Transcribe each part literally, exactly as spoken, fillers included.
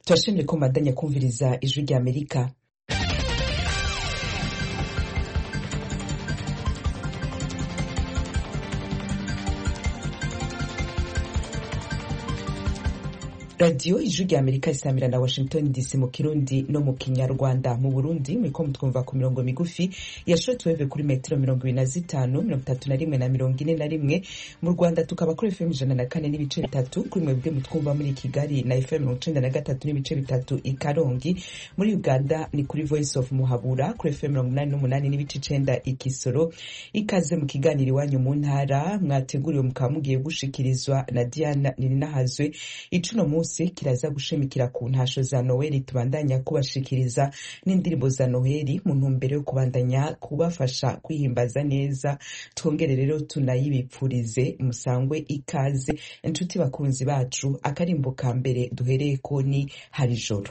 turashimye ko mbandanya kumviriza ijwi rya Amerika. Radio ijwi rya Amerika isamira na Washington D C mu Kirundi no mu Kinyarwanda. Mu Burundi mwiko mutwumva ku mirongo migufi ya shortwave kuri metero mirongo ibiri na zitanu, mirongo itatu na rimwe na mirongo ine na rimwe. Mu Rwanda tukaba kuri F M ijana na kane n'ibice bitatu, kuri mwebwe mutwumva muri Kigali na F M mirongo icenda na gatatu n'ibice bitatu i Karongi. Muri Uganda ni kuri Voice of Muhabura kuri F M mirongo umunani n'umunani n'ibice icenda i Kisoro. Ikaze mu kiganiro iwanyu mu ntara mwateguriwe mukaba mugiye gushikirizwa na Diana Nininahazwe. Icuno mu kiraza gushimikira ku ntasho za Noheli tubandanya kubashikiriza n'indirimbo za Noheli mu ntumbero yo kubandanya kubafasha kwihimbaza neza. Twongere rero tunayibipfurize musangwe ikaze inshuti bakunzi bacu. Akarimbo ka mbere duhereye ko ni hari joro.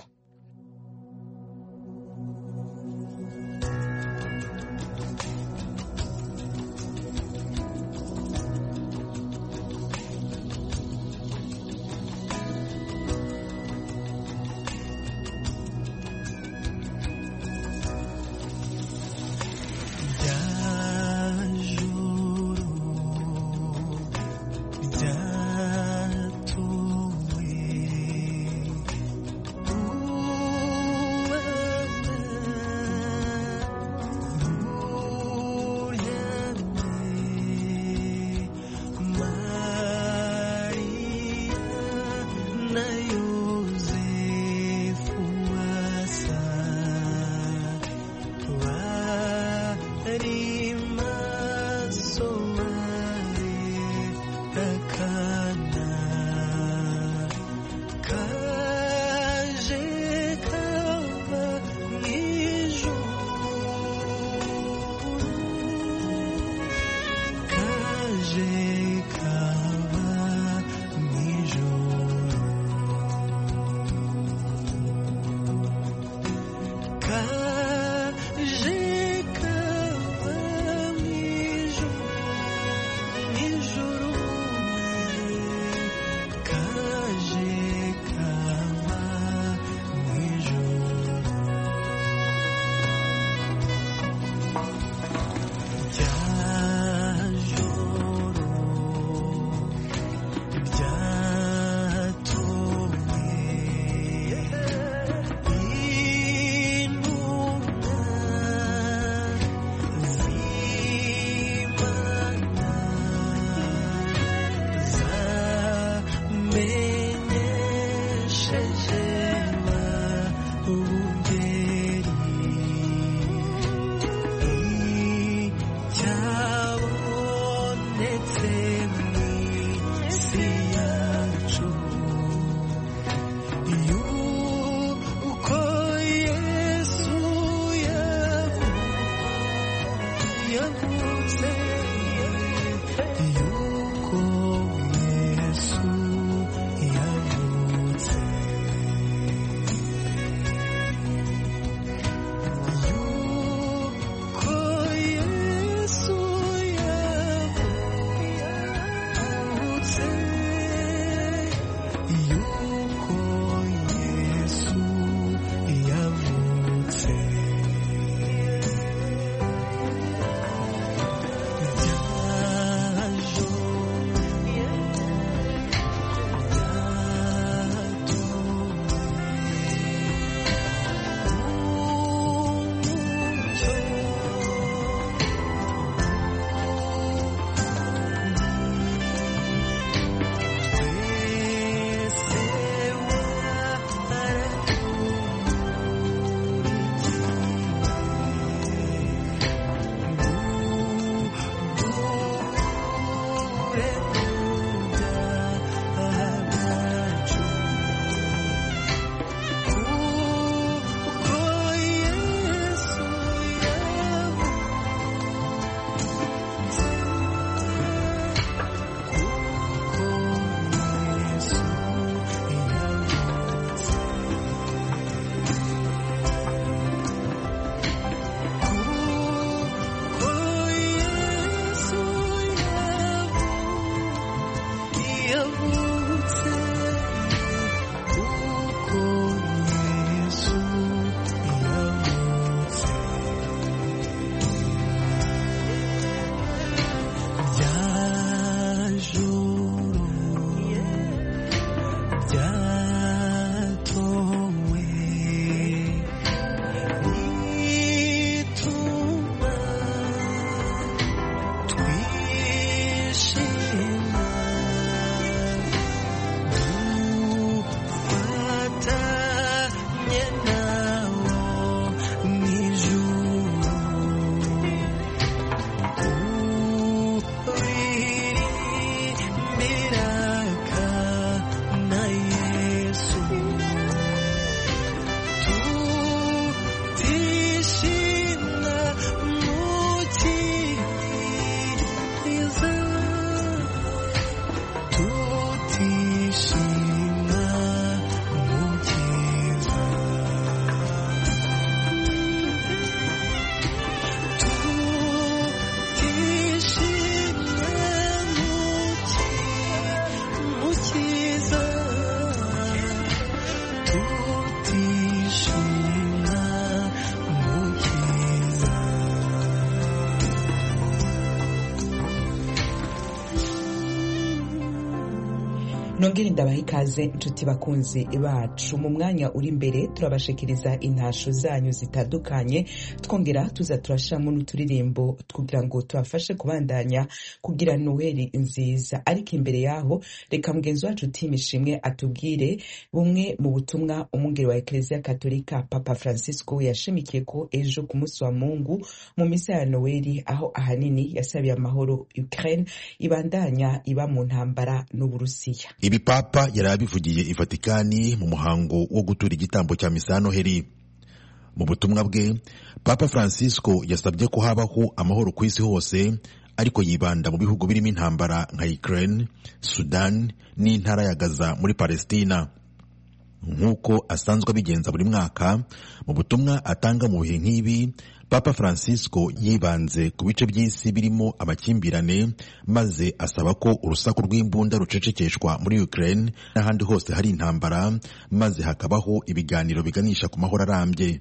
nongere ndabaha ikaze inshuti bakunzi bacu. Mu mwanya uri imbere turabashikiriza intasho zanyu zitandukanye, twongera tuza turashamo n'uturirimbo kugira ngo tubafashe kubandanya kugira Noheli nziza. Ariko imbere yaho reka mugenzi wacu Timishimwe atubwire bumwe mu butumwa umwungeri wa Eklezia Katolika Papa Francisco yashimikiye ko ejo ku munsi wa Mungu mu misa ya Noheli, aho ahanini yasabiye amahoro Ukraine ibandanya iba mu ntambara n'Uburusiya. Ibi Papa yari abivugiye i Vatikani mu muhango wo gutura igitambo cya misa ya Noheli. Mu butumwa bwe, Papa Francisco yasabye ko habaho amahoro ku isi hose, ariko yibanda mu bihugu birimo intambara nka Ukraine, Sudan n'intara ya Gaza muri Palestina. Nk'uko asanzwe abigenza buri mwaka, mu butumwa atanga mu bihe nk'ibi, Papa Francisco yibanze ku bice by'isi birimo amakimbirane, maze asaba ko urusaku rw'imbunda rucecekeshwa muri Ukraine n'ahandi hose hari intambara, maze hakabaho ibiganiro biganisha ku mahoro arambye.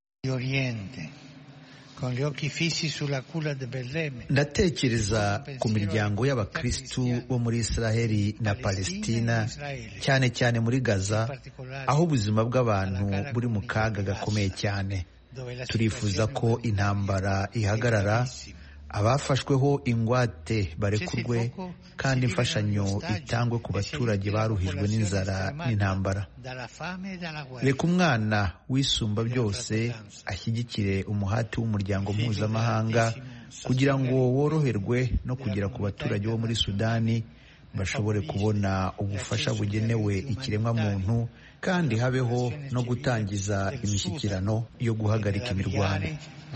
Ndatekereza ku miryango y'abakristu bo muri Israheli na Palestina, cyane cyane muri Gaza, aho ubuzima bw'abantu buri mu kaga gakomeye cyane. Turifuza ko intambara ihagarara, abafashweho ingwate barekurwe, kandi imfashanyo itangwe ku baturage baruhijwe n'inzara n'intambara. Reka umwana wisumba byose ashyigikire umuhati w'umuryango mpuzamahanga kugira ngo woroherwe no kugera ku baturage bo muri Sudani bashobore kubona ubufasha bugenewe ikiremwa muntu, kandi habeho no gutangiza imishyikirano yo guhagarika imirwano.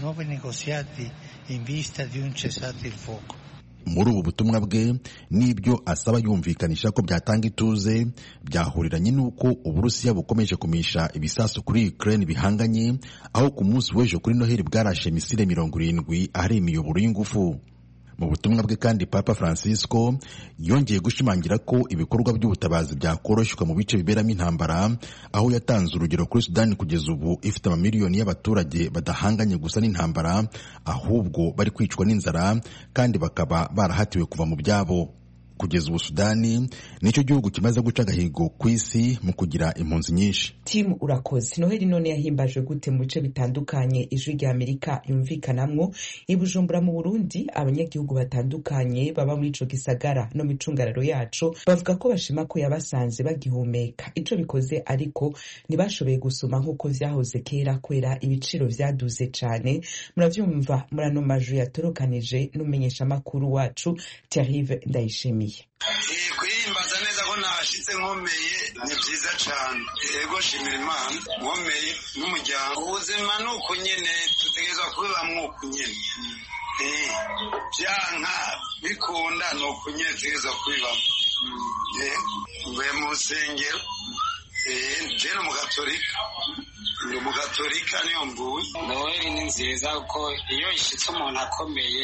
Muri ubu butumwa bwe, n'ibyo asaba yumvikanisha ko byatanga ituze, byahuriranye n'uko Uburusiya bukomeje kumisha ibisasu kuri Ukraine bihanganye, aho ku munsi w'ejo kuri Noheli bwarashe misile mirongo irindwi ahari imiyoboro y'ingufu. Mu butumwa bwe kandi Papa Francisco yongeye gushimangira ko ibikorwa by'ubutabazi byakoroshywa mu bice biberamo intambara, aho yatanze urugero kuri Sudani kugeza ubu ifite amamiliyoni y'abaturage badahanganye gusa n'intambara, ahubwo bari kwicwa n'inzara kandi bakaba barahatiwe kuva mu byabo. Kugeza ubu Sudani nicyo gihugu kimaze guca agahigo ku isi mu kugira impunzi nyinshi. Tim urakoze. Noheli none yahimbajwe gute mu bice bitandukanye ijwi rya Amerika yumvikanamwo? I Bujumbura mu Burundi, abanyagihugu batandukanye baba muri ico gisagara no micungararo yacu bavuga ko bashima ko yabasanze bagihumeka. Ico bikoze ariko ntibashoboye gusoma nk'uko vyahoze kera kwera ibiciro vyaduze cane. Muravyumva muri ano maju yatorokanije n'umenyesha makuru wacu Thierry Ndayishimiye. Kwiyimbaza neza ko nashitse nkomeye ni byiza cyane. Yego shimira Imana nkomeye n'umuryango. Ubuzima ni uko nyene, tutegerezwa kubibamwo uko nyene. Eh, byanka bikunda ni uko nyene tutegerezwa kubibamwo. Eh, mvuye mu rusengero. Eh, je no mu Gatolika. Ni mu Gatolika niyo mvuye. Noheli ni nziza kuko iyo ishitse umuntu akomeye,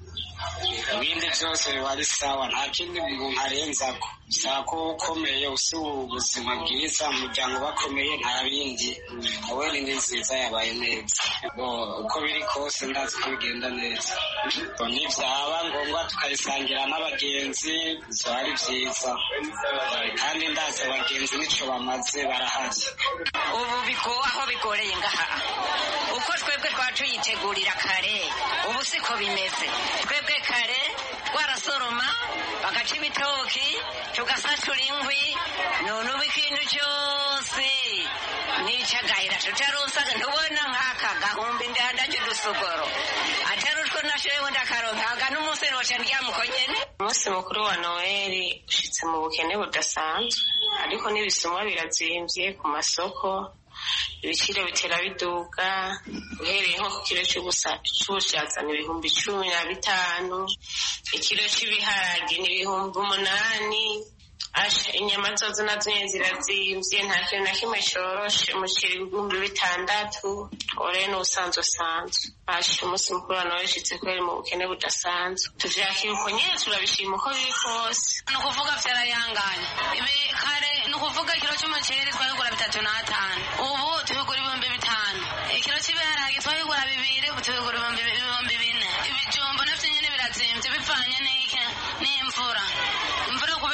ibindi byose biba ari sawa, nta kindi umuntu arenzako. Bisaba ko ukomeye, usiba ubuzima bwiza, umuryango bakomeye, nta bindi. Noheli ni nziza, yabaye neza. Uko biri kose ndazi ko bigenda neza. Nibyaba ngombwa tukayisangira n'abagenzi, biba ari byiza. Kandi ndazi abagenzi nico bamaze barahari. Ubu biko aho bigoreye ngaha, uko twebwe twacuyitegurira kare, ubu siko bimeze. Twebwe kare twarasoroma bagaca ibitoki tugasatura inkwi, none ubu ikintu cyose nicagahira tutaronsa. Ntubona nk'aka gahumbi ndandaje udusogoro atari utwo nashoyeho ndakaronkaga n'umunsi roca ndyamuko nyene. Umunsi mukuru wa Noheli ushitse mu bukene budasanzwe, ariko n'ibisumwa birazimvye ku masoko, ibiciro bitera biduga. Uhereye nko ku kilo c'ubushaza ni ibihumbi cumi na bitanu, ikiro c'ibiharage ni ibihumbi umunani. Asha inyama zozo nazo nyene zirazimvye, nta kintu na kimwe coroshe. Umuceri ibihumbi bitandatu, ore n'ubusanzwe usanzwe. Asha umunsi mukuru wa Noheli ushitse kubera mu bukene budasanzwe, tuvyakira uko nyene, turabishima uko biri kose. Ni ukuvuga vyarayanganye. Ibi kare ni ukuvuga ikiro c'umuceri twabigura bitatu n'atanu, ubu tubigura ibihumbi bitanu. Ikiro c'ibiharage twabigura bibiri, ubu tubigura ibihumbi bine. Ibijumbo navyo nyene birazimvye bivanye n'ike n'imvura. Imvura kubera igwa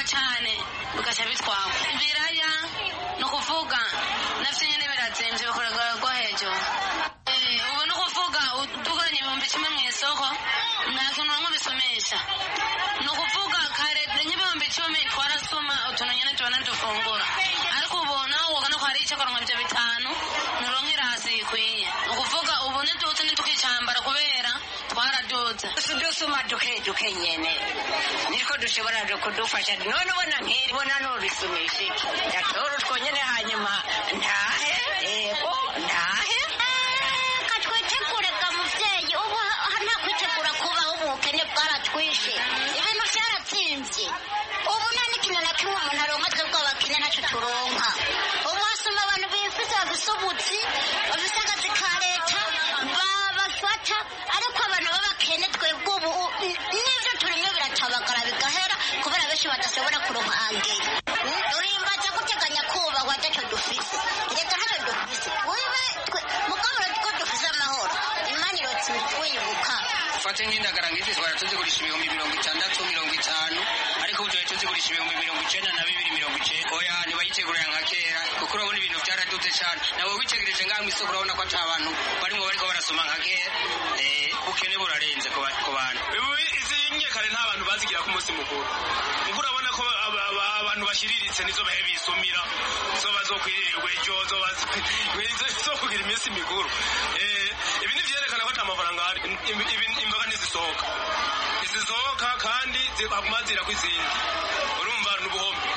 cyane bigaca bitwagwa. Ibiraya ni ukuvuga navyo nyene birazimvye bikorerwa rwo hejuru. Ubu ni ukuvuga tuguranye ibihumbi kimwe mu isoko nta kintu bamwe bisomesha. Ni ukuvuga kare n'ibihumbi icumi twarasoma utuntu nyene tubona dufungura, ariko ubu nawe wogana ko hari ico karonka ivyo bitanu nuronka irasi ikwiye. Ni ukuvuga ubu ntiduze ntitukicambara kubera twaraduze. Dusuma duke duke nyene niko dushobora kudufasha. None ubona nk'iri bona n'urisumisha iki ndatora utwo nyene hanyuma ntahe ego ntahe katwitegure ga muvyeyi. Ubu nta kwitegura kubaho, ubukene bwaratwishe, ibintu vyaratsimvye. Ubu nta n'ikintu na kimwe umuntu aronka, twebwe abakene naco turonka. Ubu hasoma abantu bifise bafise ubuzi bafise akazi ka leta babafata, ariko abantu b'abakene twebwe ubu n'ivyo turimwe biratabagara bigahera kubera benshi badashobora kuronka angeri. Urimbaza guteganya kubahwa ataco dufise, reka ntaco dufise wiwe mugabo ko dufise amahoro, imana irotse twibuka. Fate nk'indagara ng'ifi twara tuzigurisha ibihumbi mirongo itandatu mirongo itanu, ariko ubu tuzigurisha ibihumbi mirongo icenda na bibiri mirongo icenda. Oya ntibayitegurira nka kera kuko urabona ibintu vyaraduze cane. Nawe witegereje ngaha mw'isoko urabona ko ata bantu barimwo bariko barasoma nka kera. Ubukene burarenze ku bantu. Izi nyekare nta bantu bazigira ku munsi mukuru. Ubwo urabona ko abantu bashiriritse nizo bahe bisumira, zo bazokwirirwa ejo, zo kugira iminsi mikuru. Ibi ni vyerekana ko ata mafaranga ahari. Imboga ntizisohoka ntizisohoka kandi ziguma zira kw'izindi. Urumva n'ubuhombe.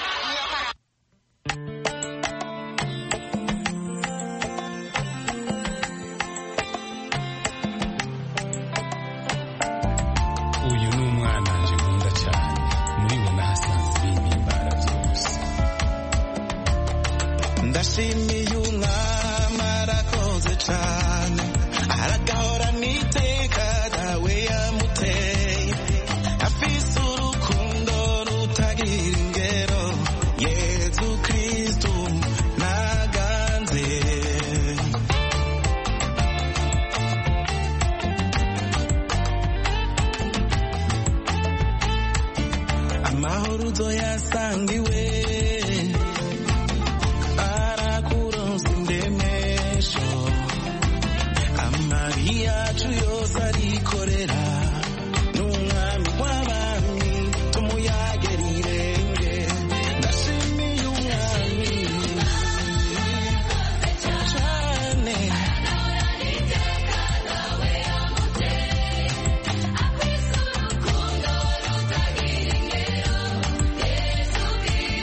Uyu ni umwana nje nkunda cyane, muri we nahasanze ibimpimbara byose. Ndashimiye umwami arakoze cane, aragahora n'iteka dawe yamuteye, afise urukundo rutagira ingero, Yezu Kristu naganze. Amahoro uzoyasangiwe, arakuronsa indemesho, amari yacu yose arikorera, n'umwami w'abami tumuyagera irenge. Ndashimiye umwami cane. Yesu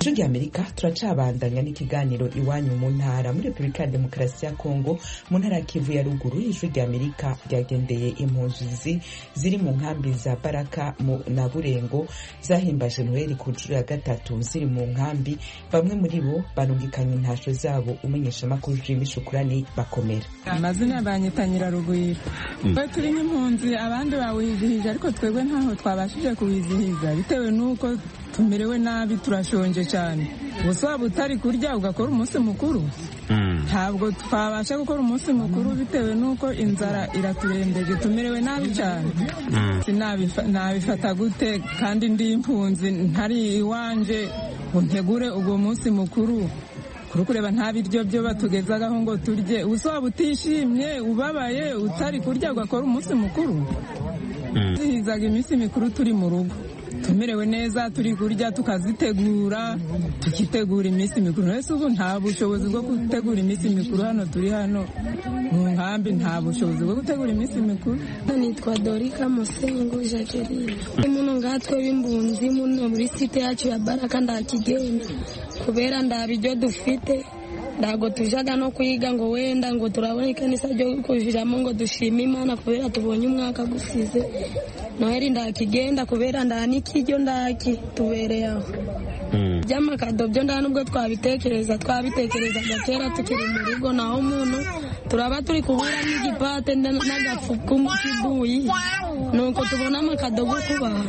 ijwi ry'Amerika turacabandanya n'ikiganiro iwanyu mu ntara. Muri Repubulika ya Demokarasi ya Kongo mu ntara ya Kivu ya ruguru, ijwi ry'Amerika ryagendeye impunzi ziri mu nkambi za Baraka na Burengo zahimbaje Noheli ku nshuro ya gatatu ziri mu nkambi. Bamwe muri bo barungikanye intasho zabo. Umenyesha makuru Jimmy Shukurani bakomera. Amazina banyita Nyirarugwiro. Twe turi n'impunzi, abandi bawizihije ariko twebwe ntaho twabashije kuwizihiza bitewe nuko tumerewe nabi, turashonje cyane. Gusa waba utari kurya ugakora umunsi mukuru, ntabwo twabasha gukora umunsi mukuru bitewe nuko inzara iraturembeje, tumerewe nabi cyane. Nabifata gute kandi ndi impunzi ntari iwanje ngo ntegure ubwo munsi mukuru? Kuri kureba nta biryo byo batugezagaho ngo turye. Gusa waba utishimye, ubabaye, utari kurya ugakora umunsi mukuru. Zihizaga iminsi mikuru turi mu rugo, tumerewe neza, turi kurya tukazitegura, tukitegura iminsi mikuru. Ese ubu nta bushobozi bwo gutegura iminsi mikuru hano turi hano mu nkambi, nta bushobozi bwo gutegura iminsi mikuru. Nitwa Dorika Musengo Jacqueline. Muno ngatwe b'imbunzi muno muri site yacu ya Baraka ndakigenda kubera ndabiryo dufite, ndago tujaga no kuyiga ngo wenda ngo turabona ikanisa ryo kujiramo ngo dushima Imana kubera tubonye umwaka gusize. Noheli ndakigenda kubera ndanikiryo ndaki tubereye aho. Byamakado byo nda nubwo twabitekereza twabitekerezaga kera tukiri mu rugo, naho muno turaba turi kubura n'igipate n'agafuku mu kibuyi, nuko tubona amakado go kubaha.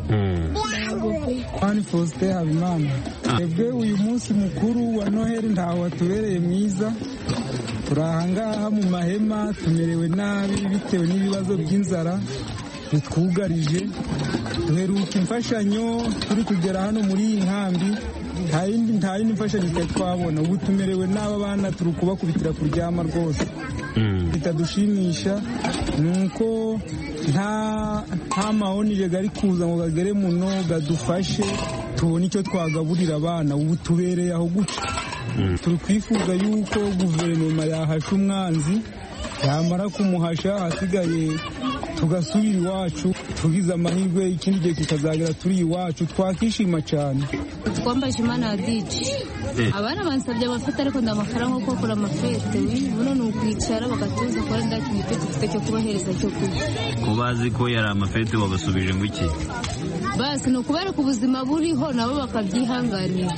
Ani Faustin Habimana. Ebwe uyu munsi mukuru wa Noheli ntaho watubereye mwiza. Turahangaha mu mahema tumerewe nabi bitewe n'ibibazo by'inzara bitwugarije. Duheruka imfashanyo turi kugera hano muri iyi nkambi, nta yindi nta yindi mfashanyo twari twabona. Ubu tumerewe n'aba bana turi kubakubitira kuryama rwose. Bitadushimisha nuko nta nta mahonije gari kuza ngo gagere muno gadufashe tubone icyo twagaburira abana. Ubu tubereye aho guca. Turi kwifuza yuko guverinoma yahasha umwanzi, yamara kumuhasha hasigaye tugasubira iwacu, tugize amahirwe ikindi gihe kikazagera turi iwacu, twakishima cyane. Twambaje Imana yadici abana bansabye abafite ariko ndamafaranga yo gukora amafete. Buno ni ukwicara bagatuza kwa ndaki igitego dufite cyo kubahereza cyo kurya. Ko bazi ko yari amafete babasubije ngo iki? Basi no kubera ku buzima buriho nabo bakabyihanganira.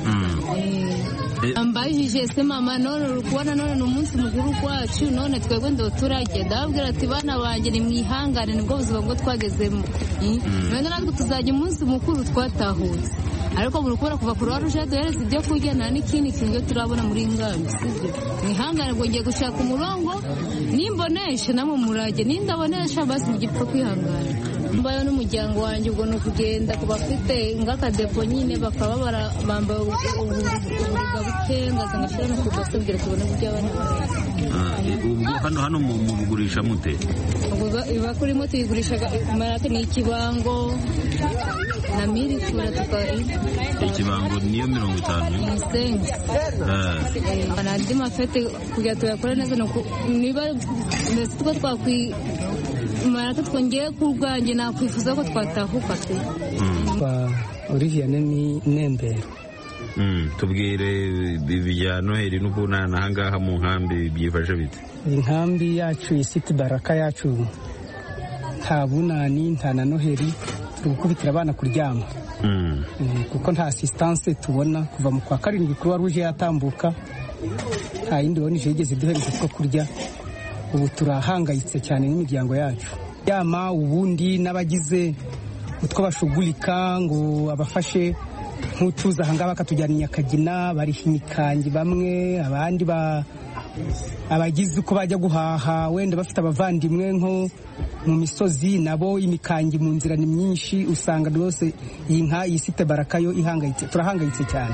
Ambajije se mama none kubona none ni umunsi mukuru kwacu, none twebwe ndo turajya. Ndababwira ati bana banjye ni mwihangane, nibwo buzima bwo twagezemo. None natwe tuzajya umunsi mukuru twatahutse, ariko muri kubera kuva ku Rwanda duhereza ibyo kurya nta n'ikindi kintu turabona muri ngambi. Sibyo mwihangane ngo ngiye gushaka umurongo nimbonesha namwe murage, nindabonesha basi ngipfa kwihangana. Mbayo n'umuryango wanjye ubwo no kugenda kuba afite ngakadepo nyine bakaba barabamba uburiga bukenga zangashira no kudasubira kubona ibyo abana. Ubwo hano hano mu bugurisha mute? Ubwo iba kuri moto igurishaga marake ni ikibango na miri kura tukari. Ikibango niyo mirongo itanu. Sense. Eh. Anandi mafete kugira tuyakora neza no niba ndetse twa twakwi marake twongeye kurwanje nakwifuza ko twatahuka te. Ba Olivier ni Nembero. Mm, tubwire bibya Noheli n'ubunana hangaha mu nkambi byifashe bite? Inkambi yacu isiti Baraka yacu nta bunani nta na Noheli, tugukubitira abana kuryama. Mm. Kuko nta assistance tubona kuva mu kwa karindwi kuri waruje yatambuka, nta yindi wonije yigeze duhereza two kurya. Ubu turahangayitse cyane n'imiryango yacu. Yama ubundi n'abagize utwo bashugulika ngo abafashe nk'utuza hanga bakatujyana Nyakagina bari himikangi bamwe, abandi ba abagize uko bajya guhaha wenda bafite abavandimwe nko mu misozi, nabo imikangi mu nzira ni myinshi. Usanga rwose iyi nka yisite Baraka yo ihangayitse, turahangayitse cyane.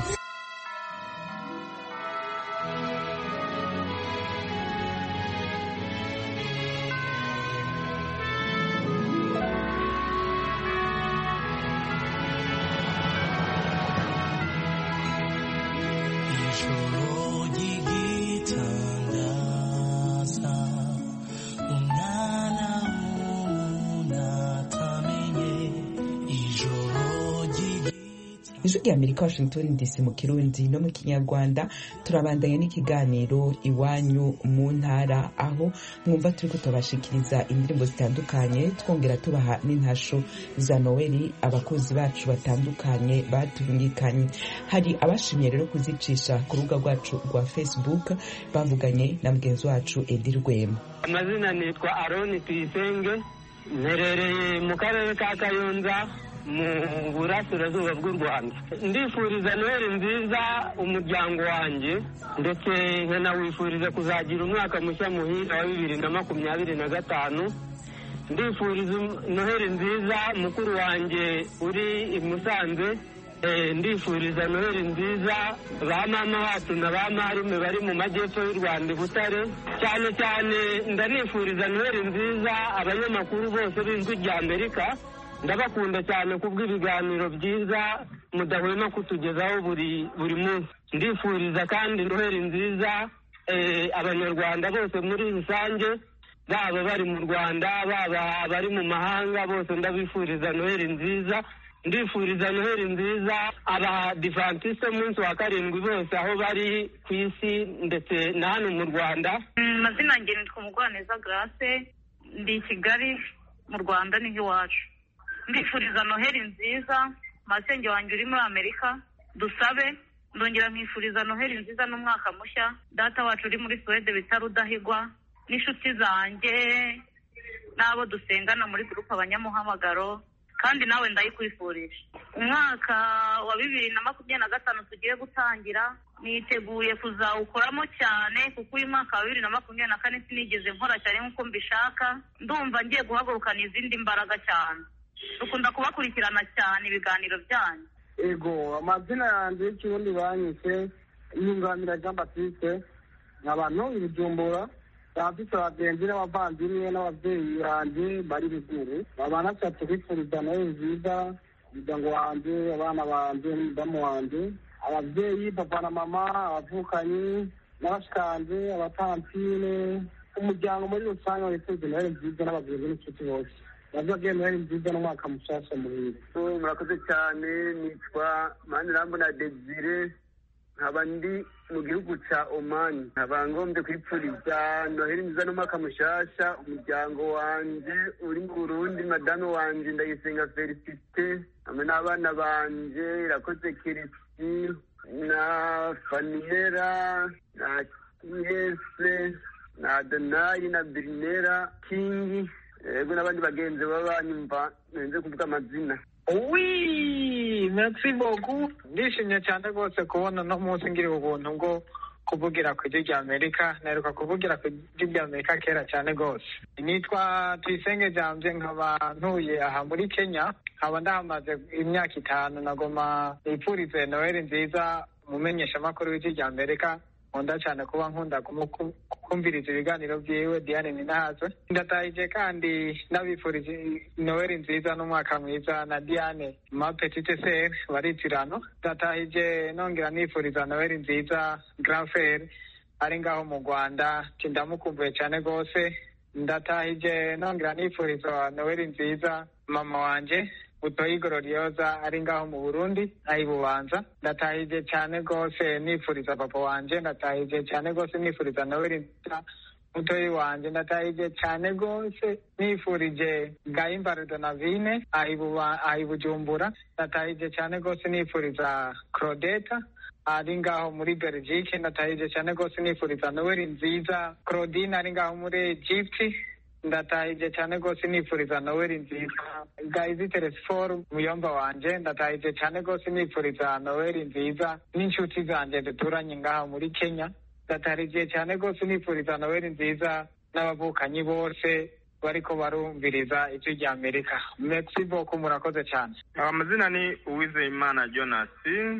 ijwi rya Amerika Washington D C mu Kirundi no mu Kinyarwanda. Turabandanya n'ikiganiro iwanyu mu ntara, aho mwumva turiko tubashikiriza indirimbo zitandukanye twongera tubaha n'intasho za Noeli abakozi bacu batandukanye batungikanye. Hari abashimye rero kuzicisha ku rubuga rwacu rwa Facebook bavuganye na mugenzi wacu Edi Rwema. Amazina nitwa Aroni Tuyisenge, mperereye mu karere ka Kayonza mu burasirazuba bw'u Rwanda. Ndifuriza Noheli nziza umuryango wanjye, ndetse nkanawifuriza kuzagira umwaka mushya muhira wa bibiri na makumyabiri na gatanu. Ndifuriza Noheli nziza mukuru wanjye uri i Musanze. Ndifuriza Noheli nziza ba mama wacu na ba marume bari mu majyepfo y'u Rwanda Butare. Cyane cyane ndanifuriza Noheli nziza abanyamakuru bose b'ijwi rya Amerika. Ndabakunda cyane kubw'ibiganiro byiza mudahwema kutugezaho buri buri munsi. Ndifuriza kandi Noheli nziza abanyarwanda bose muri rusange, baba bari mu Rwanda baba bari mu mahanga, bose ndabifuriza Noheli nziza. Ndifuriza Noheli nziza abadivantiste munsi wa karindwi bose aho bari ku isi ndetse na hano mu Rwanda. Mazina yanjye nitwa Mugwaneza Grace, ndi i Kigali mu Rwanda niho iwacu. Ndifuriza Noheli nziza masenge wanjye uri muri Amerika Dusabe. Ndongera nkifuriza Noheli nziza n'umwaka mushya data wacu uri muri Swede bita Rudahigwa, n'inshuti zanjye n'abo dusengana muri groupe abanyamuhamagaro, kandi nawe ndayikwifurije. Umwaka wa bibiri na makumyabiri na gatanu tugiye gutangira, niteguye kuzawukoramo cyane kuko uyu mwaka wa bibiri na makumyabiri na kane sinigeze nkora cyane nk'uko mbishaka. Ndumva ngiye guhagurukana izindi mbaraga cyane. Dukunda kubakurikirana cyane ibiganiro byanyu. Ego, amazina yanjye y'ikirundi banyise Nyunganira Jean Baptiste, nk'abantu i Bujumbura. Abafite abagenzi n'abavandimwe n'ababyeyi banjye bari Ruguru, babana cyane kwifuriza Noheli nziza umuryango wanjye, abana banjye n'umudamu wanjye, ababyeyi papa na mama, abavukanyi n'abashikanje, abatantine, umuryango muri rusange wifuriza Noheli nziza n'abagenzi n'inshuti bose. Bavuga Noheli nziza n'umwaka mushasha muhire. Murakoze cyane, nitwa Manirambona Desire, nkaba ndi mu gihugu cya Oman. Nkaba ngombye kwipfuriza Noheli nziza n'umwaka mushasha umuryango wanjye uri mu Burundi, madame wanjye Ndayisenga Felicite, hamwe n'abana banje Irakoze Kirisi na Faniyera na Yese na Adonai na Birinera Kingi, ego n'abandi bagenzi baba banyumva nze kuvuga amazina. Oui, merci beaucoup. Ndishimye cyane rwose kubona no munsi ngira ubuntu ngo kuvugira ku ijwi rya Amerika. Naheruka kuvugira ku ijwi rya Amerika kera cyane rwose. Nitwa Tuyisenge Jambe, nkaba ntuye aha muri Kenya, nkaba ndahamaze imyaka itanu. Nagoma nipfurize Noheli nziza umumenyesha makuru w'ijwi rya Amerika. Nkunda cyane kuba nkunda kumviriza ibiganiro byiwe Diane Ninahazwe. Ndatahije kandi nabifurije Noheli nziza n'umwaka mwiza na Diane ma petite sœur baritirano. Ndatahije nongera nifuriza Noheli nziza grand frère ari ngaho mu Rwanda, tindamukumbuye cyane gose. Ndatahije nongera nifuriza Noheli nziza mama wanje Butoyi Gloriosa ari ngaho mu Burundi ayi Bubanza. Ndatahije cyane gose nifuriza papa wanje. Ndatahije cyane gose nifuriza Noheli nziza mutoyi wanje. Ndatahije cyane gose nifurije Gahimbare Donavine ayi Bujumbura. Ndatahije cyane gose nifuriza Claudeta ari ngaho muri Belgique. Ndatahije cyane gose nifuriza Noheli nziza Claudine ari ngaho muri Egypt. Ndatahije cyane gose nifuriza Noheli nziza Gaizi Telesfor muyomba wanje. Ndatahije cyane gose nifuriza Noheli nziza n'inshuti zanje duturanye ngaho muri Kenya. Ndatahije cyane gose nifuriza Noheli nziza n'abavukanyi bose bariko barumviriza ijwi rya Amerika. Merci beaucoup, murakoze cyane. Amazina ni Uwizeyimana Jonas,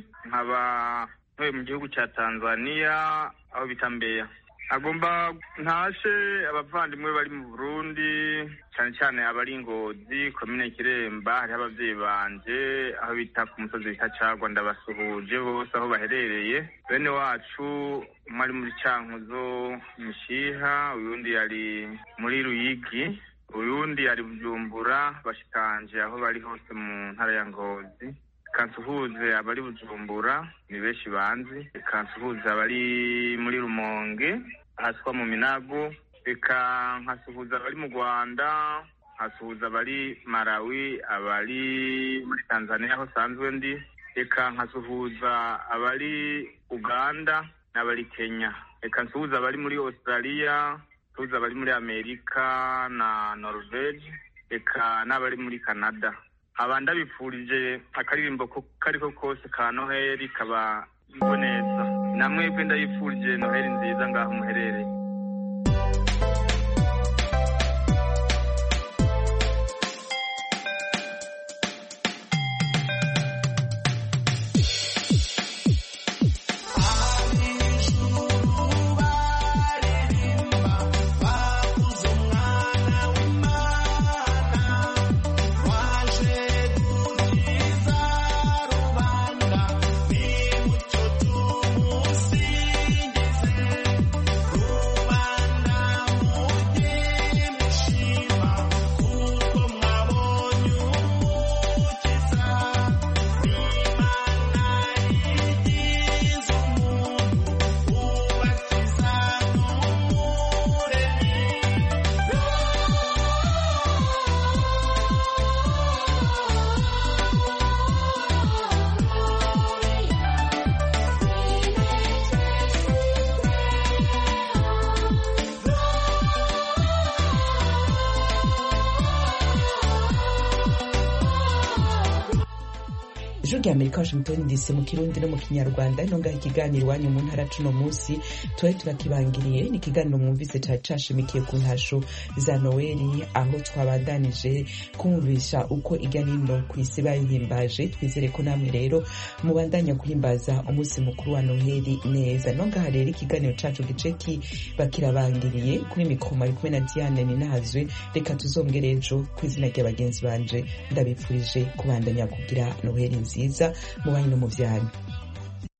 nkaba ntuye mu gihugu cya Tanzania aho bita Mbeya. Agomba ntashe abavandimwe bari mu Burundi, cyane cyane abari Ngozi komine Kiremba, hari abavyeyi banje aho bita ku musozi bita Cagwa. Ndabasuhuje bose aho baherereye. Bene wacu umwe muri Cankuzo Mishiha, uyundi yari muri Ruyigi, uyundi yari Bujumbura, bashikanje aho bari hose mu ntara ya Ngozi. reka nsuhuze abari Bujumbura ni benshi banzi, reka nsuhuze abari muri Rumonge haswa mu Minago, reka nkasuhuza abari mu Rwanda, nkasuhuza abari Malawi, abari muri Tanzania aho sanzwe ndi, reka nkasuhuza abari Uganda n'abari Kenya, reka nsuhuza abari muri Australia, nsuhuza abari muri Amerika na Norvege, reka n'abari muri Canada. Abanda bifurije akaririmbo ko kariko kose ka Noheli kaba neza, namwe kwenda yifurije Noheli nziza ngaho muherereye. ijwi rya Amerika Washington D C mu Kirundi no mu Kinyarwanda inonga ikiganiro iwanyu mu ntara cuno munsi twari turakibangiriye ni ikiganiro mwumvise cyari cashimikiye ku ntasho za Noeli aho twabandanije kumvisha uko iganino ku isi bayihimbaje. Twizere ko namwe rero mubandanya kuhimbaza umunsi mukuru wa Noeli neza. Nonga harera ikiganiro cacu giceki bakirabangiriye kuri mikoma ari kumwe na Diane Ninazwe. Reka tuzongere ejo kwizina ry'abagenzi banje ndabipfurije kubandanya kugira Noeli nziza mu banyu no mu vyanyu.